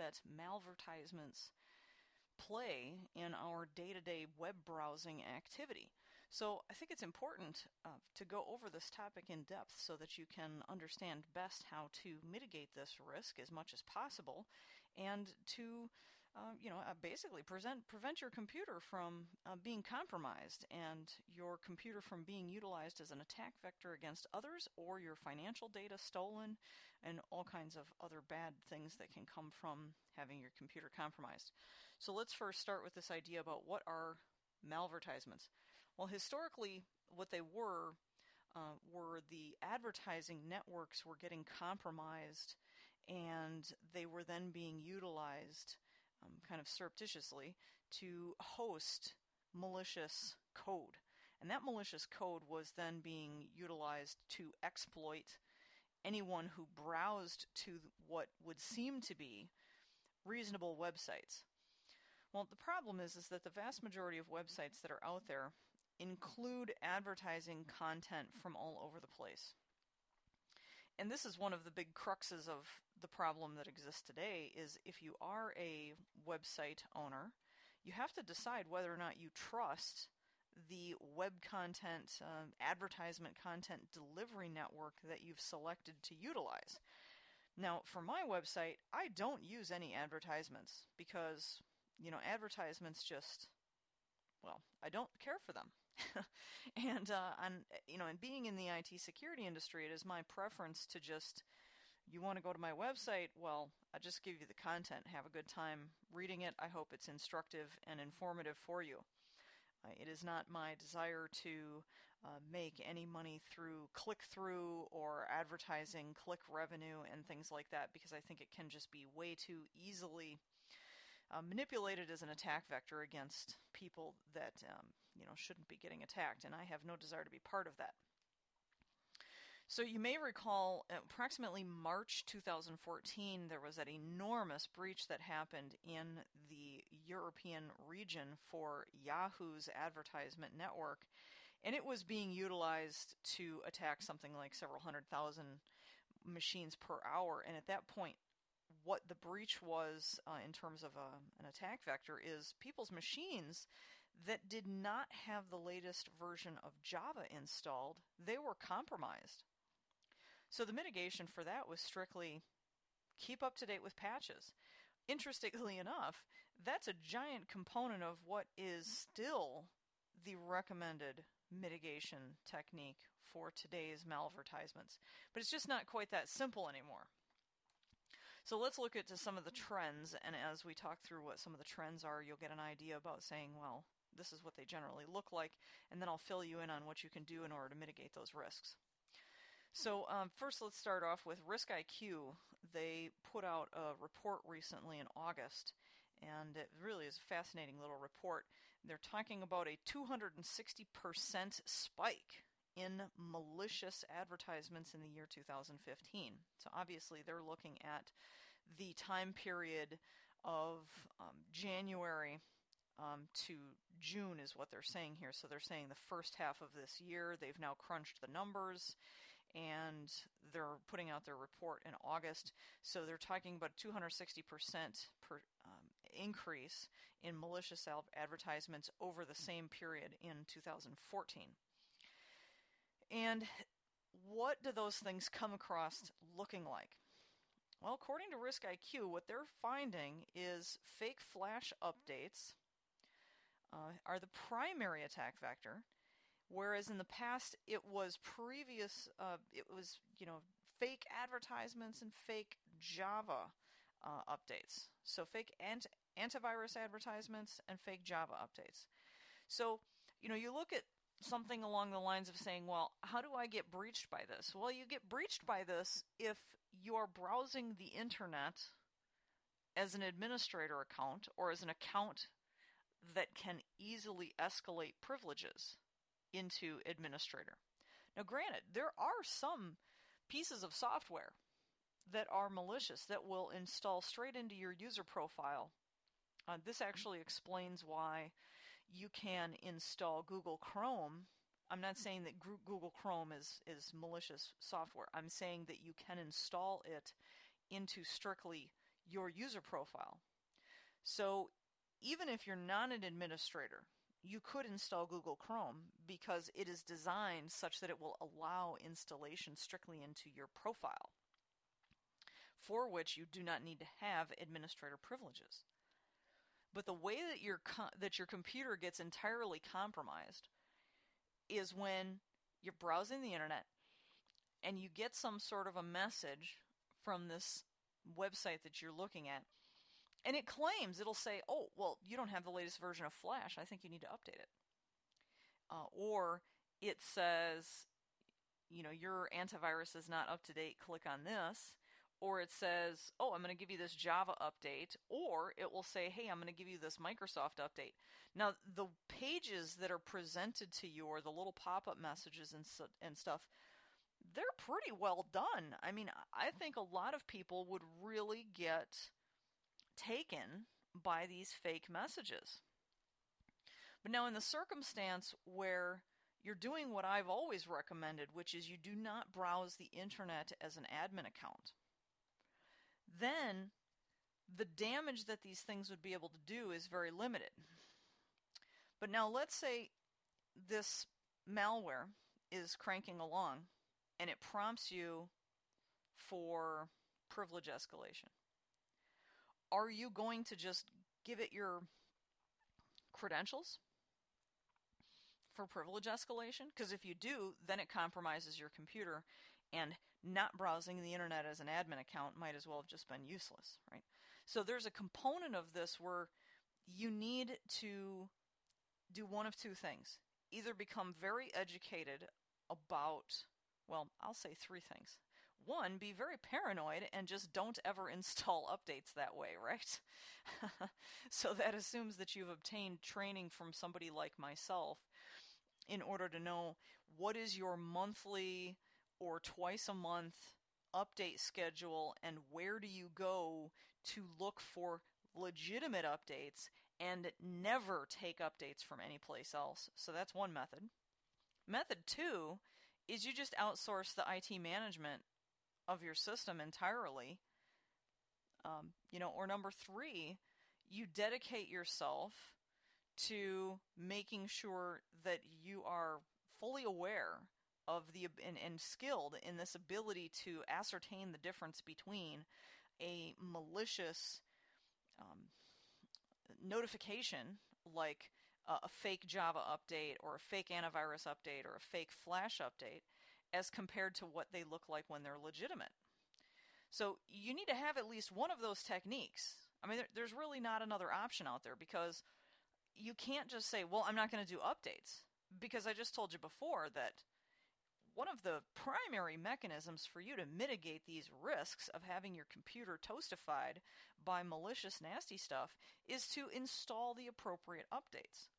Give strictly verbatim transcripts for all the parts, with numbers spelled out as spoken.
that malvertisements play in our day-to-day web browsing activity. So I think it's important uh, to go over this topic in depth so that you can understand best how to mitigate this risk as much as possible, and to uh, you know uh, basically present, prevent your computer from uh, being compromised and your computer from being utilized as an attack vector against others, or your financial data stolen, and all kinds of other bad things that can come from having your computer compromised. So let's first start with this idea about what are malvertisements. Well, historically, what they were uh, were the advertising networks were getting compromised, and they were then being utilized um, kind of surreptitiously to host malicious code. And that malicious code was then being utilized to exploit anyone who browsed to what would seem to be reasonable websites. Well, the problem is, is that the vast majority of websites that are out there include advertising content from all over the place. And this is one of the big cruxes of the problem that exists today, is if you are a website owner, you have to decide whether or not you trust the web content, uh, advertisement content delivery network that you've selected to utilize. Now, for my website, I don't use any advertisements because, you know, advertisements just, well, I don't care for them. and, uh, and, you know, and being in the I T security industry, it is my preference to just, you want to go to my website, well, I just give you the content. Have a good time reading it. I hope it's instructive and informative for you. Uh, it is not my desire to uh, make any money through click-through or advertising, click revenue, and things like that, because I think it can just be way too easily uh, manipulated as an attack vector against people that um, you know shouldn't be getting attacked, and I have no desire to be part of that. So you may recall, approximately March two thousand fourteen, there was that enormous breach that happened in the European region for Yahoo's advertisement network, and it was being utilized to attack something like several hundred thousand machines per hour. And at that point, what the breach was uh, in terms of a, an attack vector is people's machines that did not have the latest version of Java installed, they were compromised. So the mitigation for that was strictly keep up to date with patches. Interestingly enough, that's a giant component of what is still the recommended mitigation technique for today's malvertisements. But it's just not quite that simple anymore. So let's look at some of the trends, and as we talk through what some of the trends are, you'll get an idea about saying, well, this is what they generally look like, and then I'll fill you in on what you can do in order to mitigate those risks. So um, first, let's start off with RiskIQ. They put out a report recently in August, and it really is a fascinating little report. They're talking about a two hundred sixty percent spike in malicious advertisements in the year two thousand fifteen. So obviously, they're looking at the time period of um, January Um, to June is what they're saying here. So they're saying the first half of this year. They've now crunched the numbers, and they're putting out their report in August. So they're talking about a two hundred sixty percent per, um, increase in malicious advertisements over the same period in two thousand fourteen. And what do those things come across looking like? Well, according to RiskIQ, what they're finding is fake flash updates Uh, are the primary attack vector, whereas in the past it was previous, uh, it was, you know, fake advertisements and fake Java uh, updates. So fake ant- antivirus advertisements and fake Java updates. So, you know, you look at something along the lines of saying, well, how do I get breached by this? Well, you get breached by this if you are browsing the internet as an administrator account or as an account that can easily escalate privileges into administrator. Now, granted, there are some pieces of software that are malicious that will install straight into your user profile. Uh, this actually explains why you can install Google Chrome. I'm not saying that Google Chrome is, is malicious software. I'm saying that you can install it into strictly your user profile. So even if you're not an administrator, you could install Google Chrome because it is designed such that it will allow installation strictly into your profile, for which you do not need to have administrator privileges. But the way that your that your computer gets entirely compromised is when you're browsing the internet and you get some sort of a message from this website that you're looking at, and it claims, it'll say, oh, well, you don't have the latest version of Flash. I think you need to update it. Uh, or it says, you know, your antivirus is not up to date. Click on this. Or it says, oh, I'm going to give you this Java update. Or it will say, hey, I'm going to give you this Microsoft update. Now, the pages that are presented to you, or the little pop-up messages and, and stuff, they're pretty well done. I mean, I think a lot of people would really get taken by these fake messages. But now in the circumstance where you're doing what I've always recommended, which is you do not browse the internet as an admin account, then the damage that these things would be able to do is very limited. But now let's say this malware is cranking along and it prompts you for privilege escalation. Are you going to just give it your credentials for privilege escalation? Because if you do, then it compromises your computer, and not browsing the internet as an admin account might as well have just been useless, right? So there's a component of this where you need to do one of two things. Either become very educated about, well, I'll say three things. One, be very paranoid and just don't ever install updates that way, right? So that assumes that you've obtained training from somebody like myself in order to know what is your monthly or twice a month update schedule and where do you go to look for legitimate updates and never take updates from anyplace else. So that's one method. Method two is you just outsource the I T management of your system entirely. Um, you know, or number three, you dedicate yourself to making sure that you are fully aware of the and, and skilled in this ability to ascertain the difference between a malicious um, notification like uh, a fake Java update or a fake antivirus update or a fake Flash update as compared to what they look like when they're legitimate. So you need to have at least one of those techniques. I mean, there, there's really not another option out there, because you can't just say, well, I'm not going to do updates, because I just told you before that one of the primary mechanisms for you to mitigate these risks of having your computer toastified by malicious, nasty stuff is to install the appropriate updates.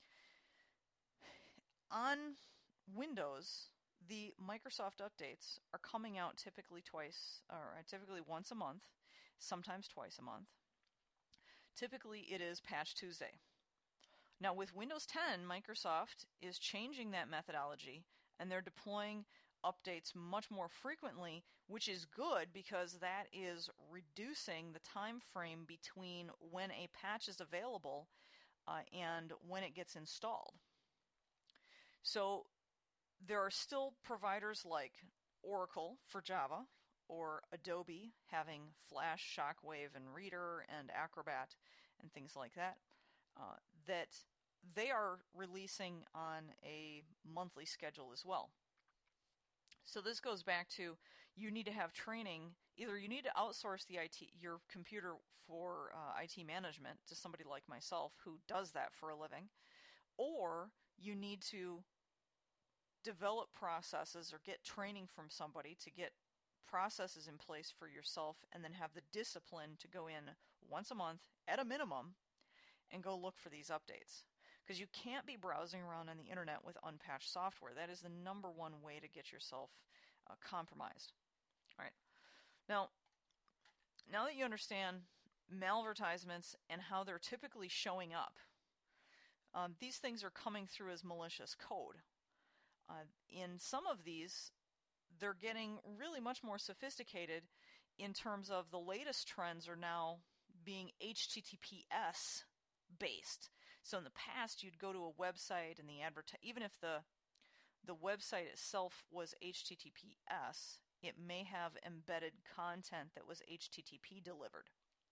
On Windows, the Microsoft updates are coming out typically twice, or typically once a month, sometimes twice a month. Typically it is Patch Tuesday. Now with Windows ten, Microsoft is changing that methodology, and they're deploying updates much more frequently, which is good because that is reducing the time frame between when a patch is available uh, and when it gets installed. So there are still providers like Oracle for Java, or Adobe having Flash, Shockwave, and Reader, and Acrobat, and things like that, uh, that they are releasing on a monthly schedule as well. So this goes back to, you need to have training. Either you need to outsource the I T, your computer for uh, I T management to somebody like myself who does that for a living, or you need to develop processes or get training from somebody to get processes in place for yourself, and then have the discipline to go in once a month at a minimum and go look for these updates. Because you can't be browsing around on the internet with unpatched software. That is the number one way to get yourself uh, compromised. All right. Now, now that you understand malvertisements and how they're typically showing up, um, these things are coming through as malicious code. Uh, in some of these, they're getting really much more sophisticated in terms of the latest trends are now being H T T P S based. So in the past, you'd go to a website and the advert, even if the the website itself was H T T P S, it may have embedded content that was H T T P delivered.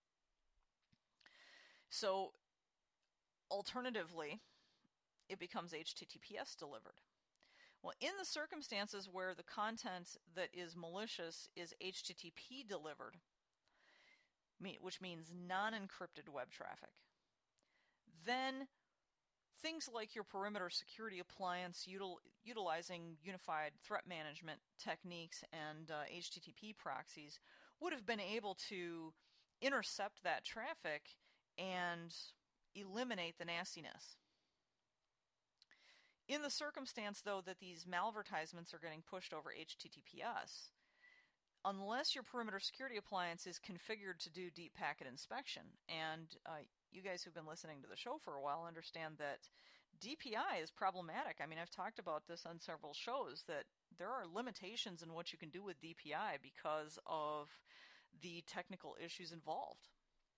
So alternatively, it becomes H T T P S delivered. Well, in the circumstances where the content that is malicious is H T T P delivered, which means non-encrypted web traffic, then things like your perimeter security appliance util- utilizing unified threat management techniques and uh, H T T P proxies would have been able to intercept that traffic and eliminate the nastiness. In the circumstance, though, that these malvertisements are getting pushed over H T T P S, unless your perimeter security appliance is configured to do deep packet inspection, and uh, you guys who've been listening to the show for a while understand that D P I is problematic. I mean, I've talked about this on several shows, that there are limitations in what you can do with D P I because of the technical issues involved.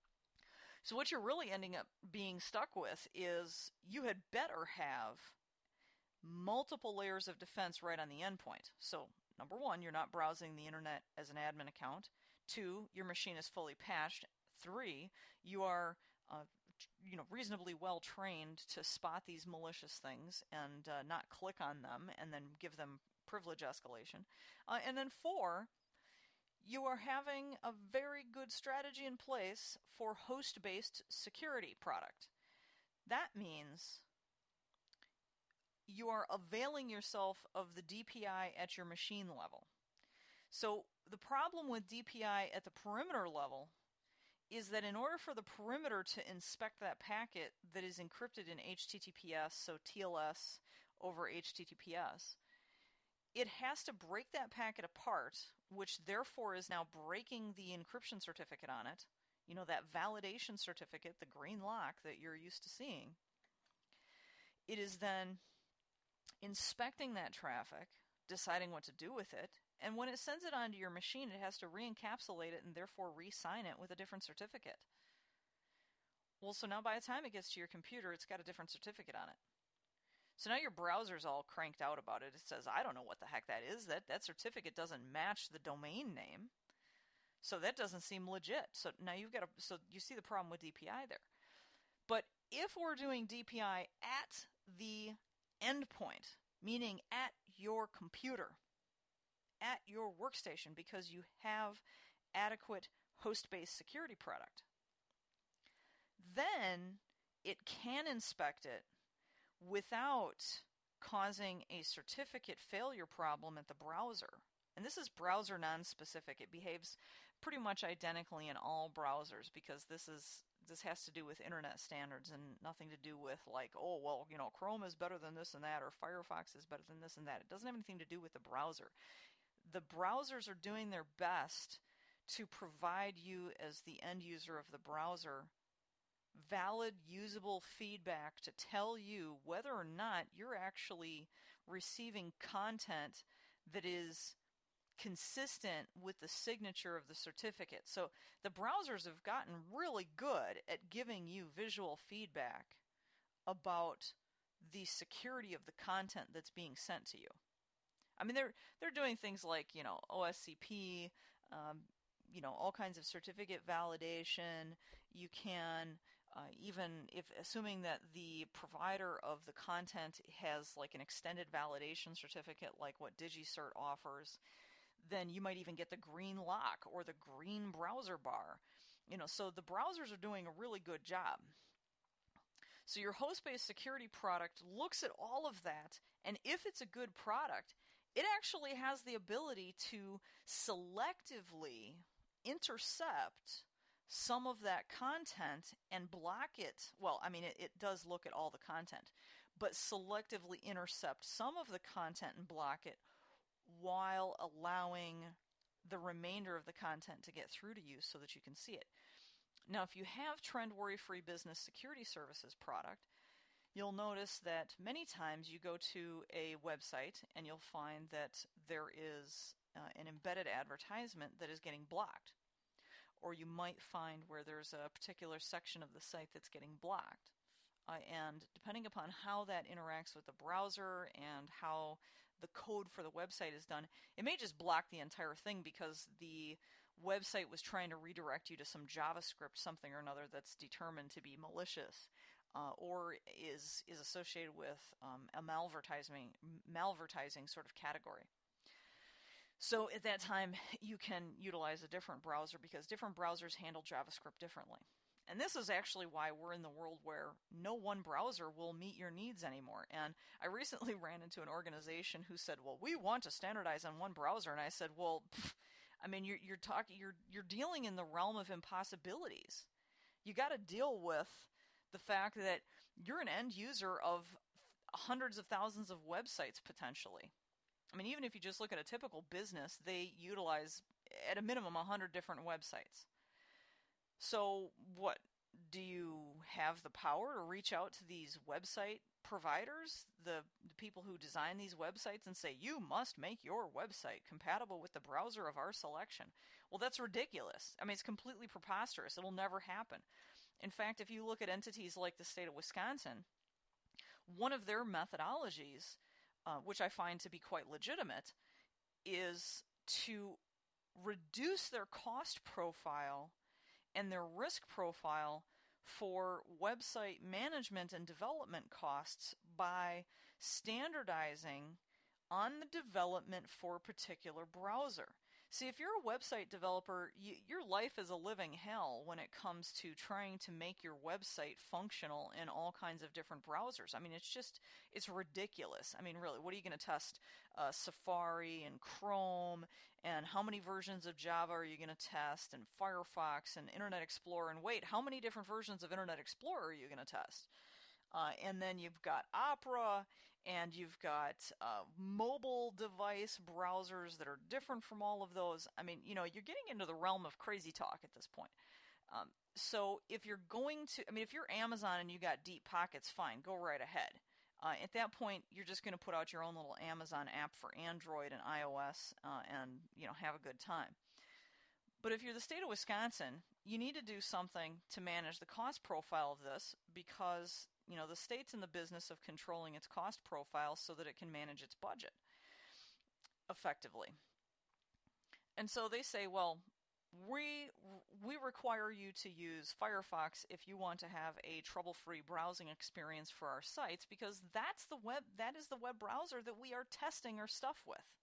So what you're really ending up being stuck with is you had better have multiple layers of defense right on the endpoint. So number one, you're not browsing the internet as an admin account. Two, your machine is fully patched. Three, you are uh, you know, reasonably well trained to spot these malicious things and uh, not click on them and then give them privilege escalation. Uh, and then four, you are having a very good strategy in place for host-based security product. That means you are availing yourself of the D P I at your machine level. So the problem with D P I at the perimeter level is that in order for the perimeter to inspect that packet that is encrypted in H T T P S, so T L S over H T T P S, it has to break that packet apart, which therefore is now breaking the encryption certificate on it. You know, that validation certificate, the green lock that you're used to seeing. It is then inspecting that traffic, deciding what to do with it, and when it sends it onto your machine, it has to re-encapsulate it and therefore re-sign it with a different certificate. Well, so now by the time it gets to your computer, it's got a different certificate on it. So now your browser's all cranked out about it. It says, I don't know what the heck that is. That, that certificate doesn't match the domain name. So that doesn't seem legit. So now you've got to, so you see the problem with D P I there. But if we're doing D P I at the endpoint, meaning at your computer, at your workstation, because you have adequate host-based security product, then it can inspect it without causing a certificate failure problem at the browser. And this is browser non-specific. It behaves pretty much identically in all browsers because this is this has to do with internet standards and nothing to do with like, oh, well, you know, Chrome is better than this and that, or Firefox is better than this and that. It doesn't have anything to do with the browser. The browsers are doing their best to provide you as the end user of the browser valid, usable feedback to tell you whether or not you're actually receiving content that is consistent with the signature of the certificate. So the browsers have gotten really good at giving you visual feedback about the security of the content that's being sent to you. I mean, they're they're doing things like, you know, O S C P, um, you know, all kinds of certificate validation. You can uh, even, if assuming that the provider of the content has like an extended validation certificate, like what DigiCert offers, then you might even get the green lock or the green browser bar. You know, so the browsers are doing a really good job. So your host-based security product looks at all of that, and if it's a good product, it actually has the ability to selectively intercept some of that content and block it. Well, I mean, it, it does look at all the content, but selectively intercept some of the content and block it while allowing the remainder of the content to get through to you so that you can see it. Now, if you have Trend Worry-Free Business Security Services product, you'll notice that many times you go to a website and you'll find that there is uh, an embedded advertisement that is getting blocked. or you might find where there's a particular section of the site that's getting blocked. Uh, and depending upon how that interacts with the browser and how the code for the website is done, it may just block the entire thing because the website was trying to redirect you to some JavaScript something or another that's determined to be malicious, uh, or is is associated with um, a malvertising malvertising sort of category. So at that time, you can utilize a different browser because different browsers handle JavaScript differently. And this is actually why we're in the world where no one browser will meet your needs anymore. And I recently ran into an organization who said, "Well, we want to standardize on one browser." And I said, "Well, pff, I mean, you're you're talking, you're you're dealing in the realm of impossibilities. You got to deal with the fact that you're an end user of hundreds of thousands of websites potentially. I mean, even if you just look at a typical business, they utilize at a minimum one hundred different websites. So what, do you have the power to reach out to these website providers, the, the people who design these websites, and say, you must make your website compatible with the browser of our selection? Well, that's ridiculous. I mean, it's completely preposterous. It'll never happen. In fact, if you look at entities like the state of Wisconsin, one of their methodologies, uh, which I find to be quite legitimate, is to reduce their cost profile and their risk profile for website management and development costs by standardizing on the development for a particular browser. See, if you're a website developer, you, your life is a living hell when it comes to trying to make your website functional in all kinds of different browsers. I mean, it's just, it's ridiculous. I mean, really, what are you going to test? Uh, Safari and Chrome, and how many versions of Java are you going to test? And Firefox and Internet Explorer, and wait, how many different versions of Internet Explorer are you going to test? Uh, and then you've got Opera, and you've got uh, mobile device browsers that are different from all of those. I mean, you know, you're getting into the realm of crazy talk at this point. Um, so if you're going to, I mean, if you're Amazon and you got deep pockets, fine, go right ahead. Uh, at that point, you're just going to put out your own little Amazon app for Android and iOS uh, and, you know, have a good time. But if you're the state of Wisconsin, you need to do something to manage the cost profile of this because, you know, the state's in the business of controlling its cost profile so that it can manage its budget effectively. And so they say, well, we we require you to use Firefox if you want to have a trouble-free browsing experience for our sites because that's the web that is the web browser that we are testing our stuff with.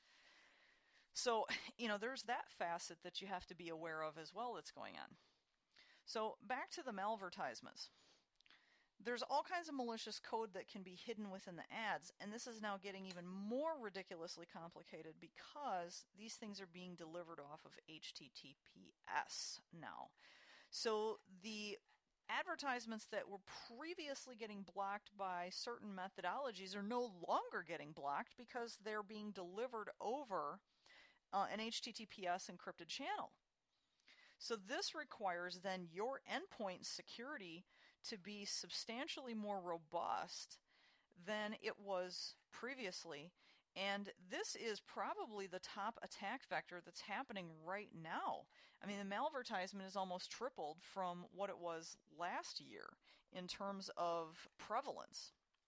So, you know, there's that facet that you have to be aware of as well that's going on. So, back to the malvertisements. There's all kinds of malicious code that can be hidden within the ads, and this is now getting even more ridiculously complicated because these things are being delivered off of H T T P S now. So the advertisements that were previously getting blocked by certain methodologies are no longer getting blocked because they're being delivered over uh, an H T T P S encrypted channel. So this requires then your endpoint security to be substantially more robust than it was previously. And this is probably the top attack vector that's happening right now. I mean, the malvertisement is almost tripled from what it was last year in terms of prevalence.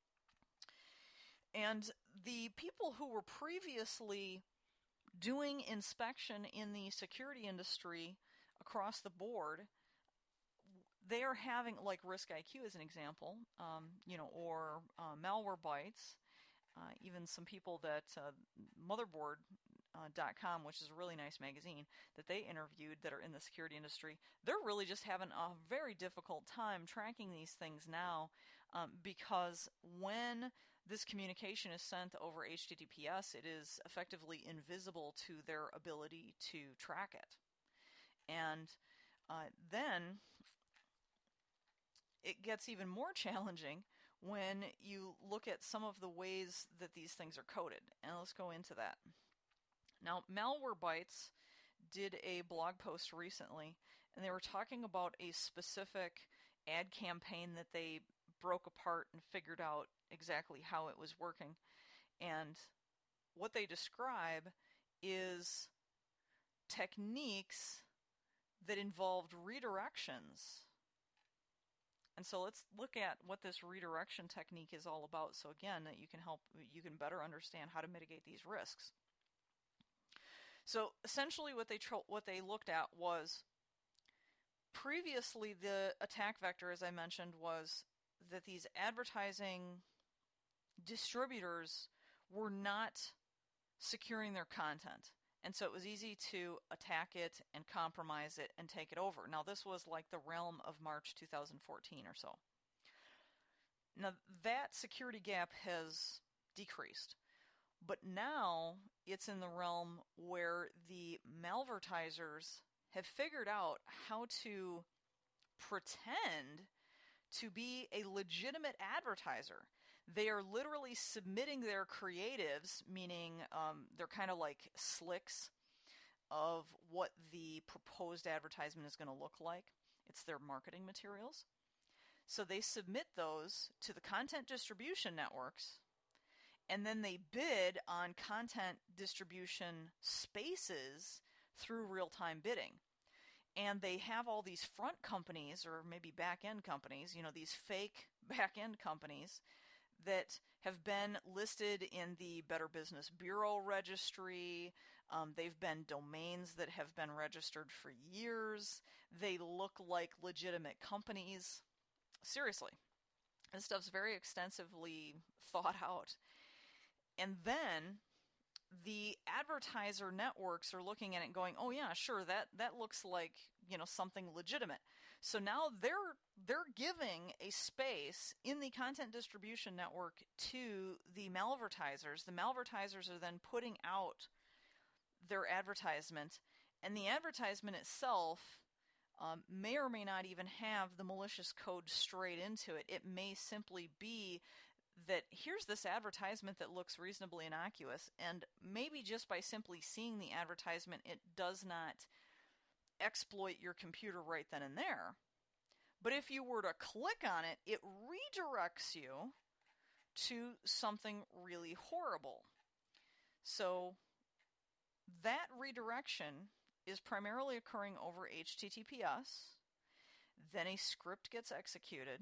And the people who were previously doing inspection in the security industry across the board, they are having, like RiskIQ as an example, um, you know, or uh, Malwarebytes, uh, even some people that uh, Motherboard dot com, which is a really nice magazine that they interviewed that are in the security industry, they're really just having a very difficult time tracking these things now um, because when this communication is sent over H T T P S, it is effectively invisible to their ability to track it. And uh, then it gets even more challenging when you look at some of the ways that these things are coded. And let's go into that. Now, Malwarebytes did a blog post recently, and they were talking about a specific ad campaign that they broke apart and figured out exactly how it was working. And what they describe is techniques that involved redirections. And so let's look at what this redirection technique is all about. So again, that you can help, you can better understand how to mitigate these risks. So essentially what they tro- what they looked at was, previously the attack vector, as I mentioned, was that these advertising distributors were not securing their content. And so it was easy to attack it and compromise it and take it over. Now this was like the realm of March two thousand fourteen or so. Now that security gap has decreased. But now it's in the realm where the malvertisers have figured out how to pretend to be a legitimate advertiser. They are literally submitting their creatives, meaning um, they're kind of like slicks of what the proposed advertisement is going to look like. It's their marketing materials. So they submit those to the content distribution networks, and then they bid on content distribution spaces through real-time bidding. And they have all these front companies, or maybe back-end companies, you know, these fake back-end companies that have been listed in the Better Business Bureau registry. Um, they've been domains that have been registered for years. They look like legitimate companies. Seriously, this stuff's very extensively thought out. And then the advertiser networks are looking at it and going, oh yeah, sure, that, that looks like, you know, something legitimate. So now they're they're giving a space in the content distribution network to the malvertisers. The malvertisers are then putting out their advertisement, and the advertisement itself um, may or may not even have the malicious code straight into it. It may simply be that here's this advertisement that looks reasonably innocuous, and maybe just by simply seeing the advertisement, it does not exploit your computer right then and there. But if you were to click on it, it redirects you to something really horrible. So that redirection is primarily occurring over H T T P S. Then a script gets executed.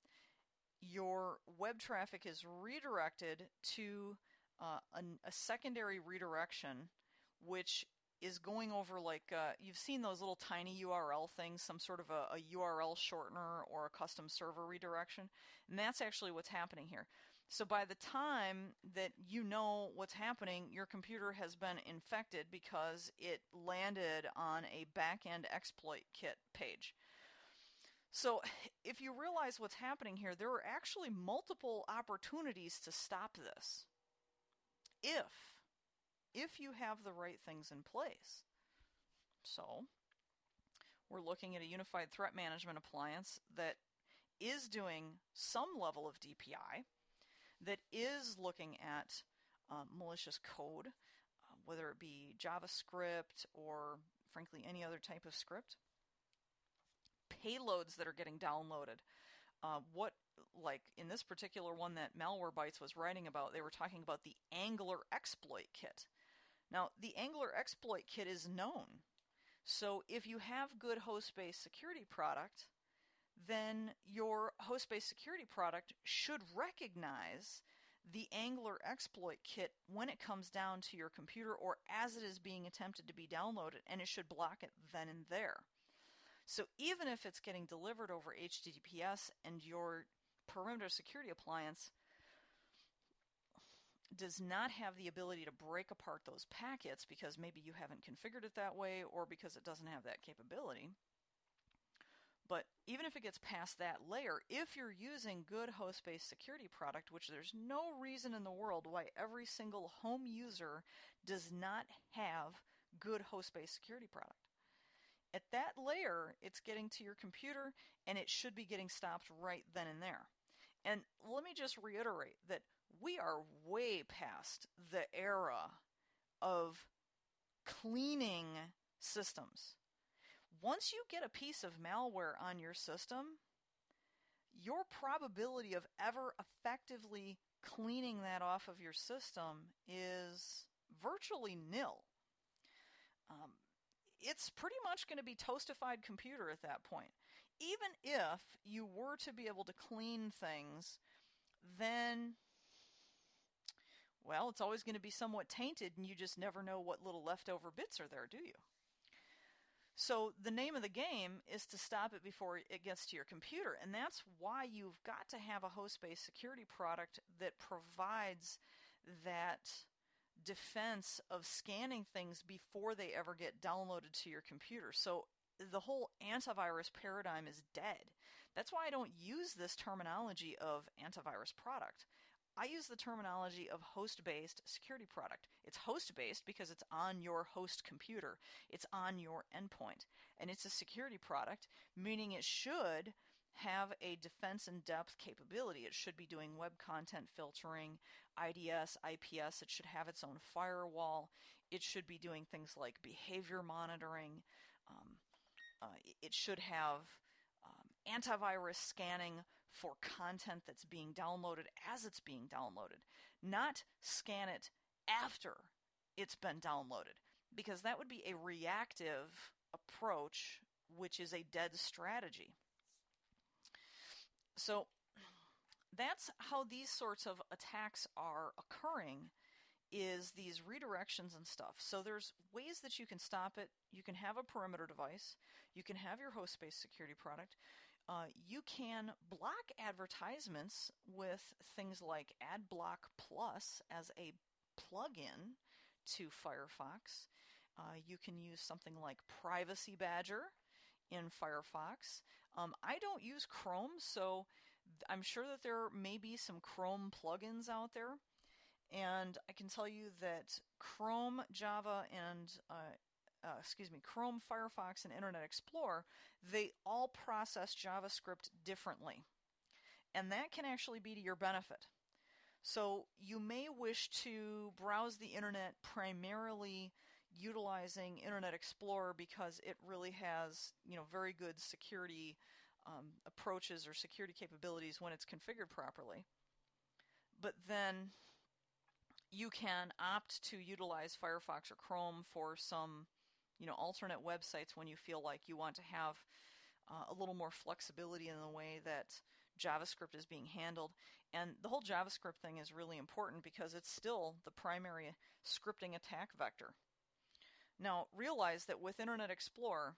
Your web traffic is redirected to uh, a, a secondary redirection, which is going over, like, uh, you've seen those little tiny U R L things, some sort of a, a U R L shortener or a custom server redirection, and that's actually what's happening here. So by the time that you know what's happening, your computer has been infected because it landed on a back-end exploit kit page. So if you realize what's happening here, there are actually multiple opportunities to stop this if if you have the right things in place. So we're looking at a unified threat management appliance that is doing some level of D P I, that is looking at uh, malicious code, uh, whether it be JavaScript or, frankly, any other type of script. Payloads that are getting downloaded. Uh, what, like in this particular one that Malwarebytes was writing about, they were talking about the Angler exploit kit. Now, the Angler exploit kit is known. So if you have good host-based security product, then your host-based security product should recognize the Angler exploit kit when it comes down to your computer or as it is being attempted to be downloaded, and it should block it then and there. So even if it's getting delivered over H T T P S and your perimeter security appliance does not have the ability to break apart those packets because maybe you haven't configured it that way or because it doesn't have that capability, but even if it gets past that layer, if you're using good host-based security product, which there's no reason in the world why every single home user does not have good host-based security product. At that layer, it's getting to your computer, and it should be getting stopped right then and there. And let me just reiterate that we are way past the era of cleaning systems. Once you get a piece of malware on your system, your probability of ever effectively cleaning that off of your system is virtually nil. Um, it's pretty much going to be toastified computer at that point. Even if you were to be able to clean things, then, well, it's always going to be somewhat tainted, and you just never know what little leftover bits are there, do you? So the name of the game is to stop it before it gets to your computer, and that's why you've got to have a host-based security product that provides that defense of scanning things before they ever get downloaded to your computer. So the whole antivirus paradigm is dead. That's why I don't use this terminology of antivirus product. I use the terminology of host-based security product. It's host-based because it's on your host computer. It's on your endpoint. And it's a security product, meaning it should have a defense in depth capability. It should be doing web content filtering, I D S, I P S. It should have its own firewall. It should be doing things like behavior monitoring. Um, uh, it should have um, antivirus scanning for content that's being downloaded as it's being downloaded, not scan it after it's been downloaded, because that would be a reactive approach, which is a dead strategy. So that's how these sorts of attacks are occurring, is these redirections and stuff. So there's ways that you can stop it. You can have a perimeter device. You can have your host-based security product. Uh, you can block advertisements with things like AdBlock Plus as a plug-in to Firefox. Uh, you can use something like Privacy Badger in Firefox. Um, I don't use Chrome, so I'm sure that there may be some Chrome plugins out there. And I can tell you that Chrome, Java, and uh, uh, excuse me, Chrome, Firefox, and Internet Explorer, they all process JavaScript differently. And that can actually be to your benefit. So you may wish to browse the internet primarily utilizing Internet Explorer because it really has, you know, very good security um, approaches or security capabilities when it's configured properly. But then you can opt to utilize Firefox or Chrome for some, you know, alternate websites when you feel like you want to have uh, a little more flexibility in the way that JavaScript is being handled. And the whole JavaScript thing is really important because it's still the primary scripting attack vector. Now, realize that with Internet Explorer,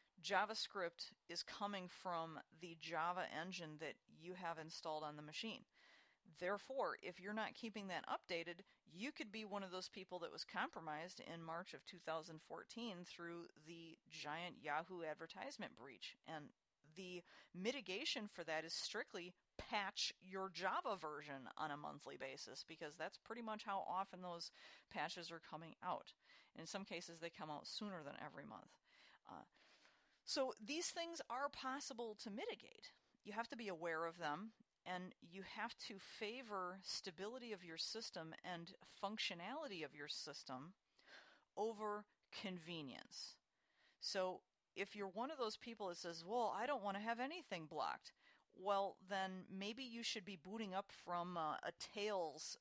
JavaScript is coming from the Java engine that you have installed on the machine. Therefore, if you're not keeping that updated, you could be one of those people that was compromised in March of two thousand fourteen through the giant Yahoo advertisement breach. And the mitigation for that is strictly patch your Java version on a monthly basis, because that's pretty much how often those patches are coming out. And in some cases, they come out sooner than every month. Uh, so these things are possible to mitigate. You have to be aware of them, and you have to favor stability of your system and functionality of your system over convenience. So if you're one of those people that says, well, I don't want to have anything blocked, well, then maybe you should be booting up from uh, a Tails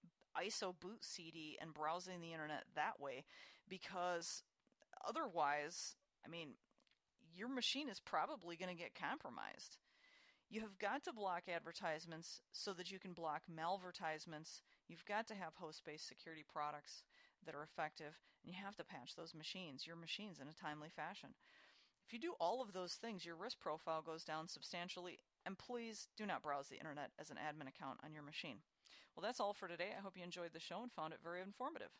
I S O boot C D and browsing the internet that way, because otherwise, I mean, your machine is probably going to get compromised. You have got to block advertisements so that you can block malvertisements. You've got to have host-based security products that are effective, and you have to patch those machines, your machines, in a timely fashion. If you do all of those things, your risk profile goes down substantially, and please do not browse the internet as an admin account on your machine. Well, that's all for today. I hope you enjoyed the show and found it very informative.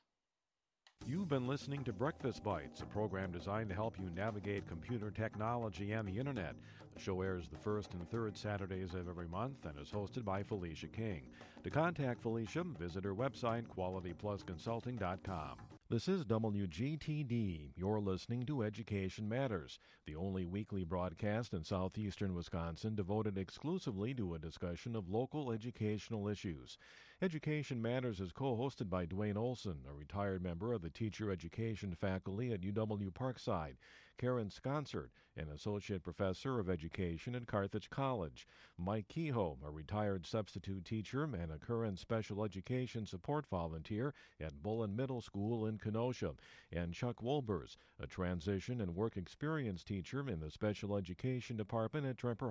You've been listening to Breakfast Bites, a program designed to help you navigate computer technology and the internet. The show airs the first and third Saturdays of every month and is hosted by Felicia King. To contact Felicia, visit her website, quality plus consulting dot com. This is W G T D. You're listening to Education Matters, the only weekly broadcast in southeastern Wisconsin devoted exclusively to a discussion of local educational issues. Education Matters is co-hosted by Dwayne Olson, a retired member of the teacher education faculty at U W Parkside. Karen Sconsert, an associate professor of education at Carthage College, Mike Kehoe, a retired substitute teacher and a current special education support volunteer at Bullen Middle School in Kenosha, and Chuck Wolbers, a transition and work experience teacher in the special education department at Tremper